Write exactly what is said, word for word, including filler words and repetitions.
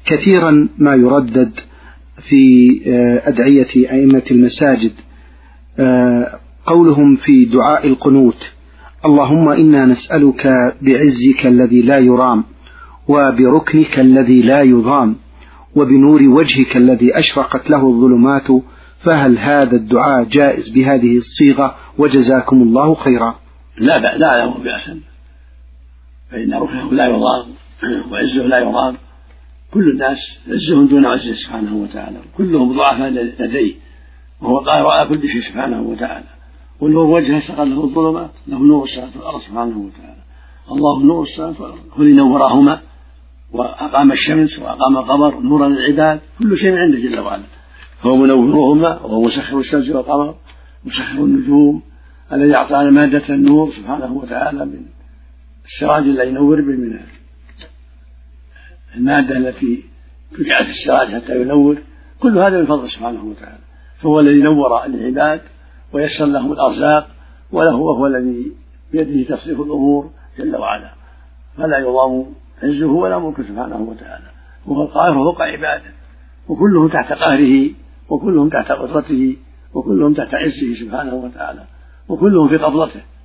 كثيرا ما يردد في أدعية أئمة المساجد قولهم في دعاء القنوت: اللهم إنا نسألك بعزك الذي لا يرام، وبركنك الذي لا يضام، وبنور وجهك الذي أشرقت له الظلمات. فهل هذا الدعاء جائز بهذه الصيغة؟ وجزاكم الله خيرا. لا لا أعلم بأسا، فإن ركنه لا يضام وعزه لا يضام. كل الناس عزهم دون عزه سبحانه وتعالى، كلهم ضعفاء لديه، وهو قاهر على كل شيء سبحانه وتعالى. ونور وجهه اشرقت له الظلمات، له نور السماوات والأرض سبحانه وتعالى. الله نور السماوات والأرض، هو اللي نورهما وأقام الشمس وأقام القمر نورا للعباد، كل شيء من عنده جل وعلا، هو منورهما، وهو مسخر الشمس والقمر، مسخر النجوم، الذي أعطانا مادة النور سبحانه وتعالى من السراج الذي ينور به، من المادة التي تجعل في السراج حتى ينور. كل هذا من فضل سبحانه وتعالى، فهو الذي نور العباد ويسر لهم الأرزاق، وله وهو الذي بيده تصريف الأمور جل وعلا، فلا يضام عزه ولا ملكه سبحانه وتعالى. وهو القاهر فوق عباده، وكلهم تحت قهره، وكلهم تحت قدرته، وكلهم تحت عزه سبحانه وتعالى، وكلهم في قبضته.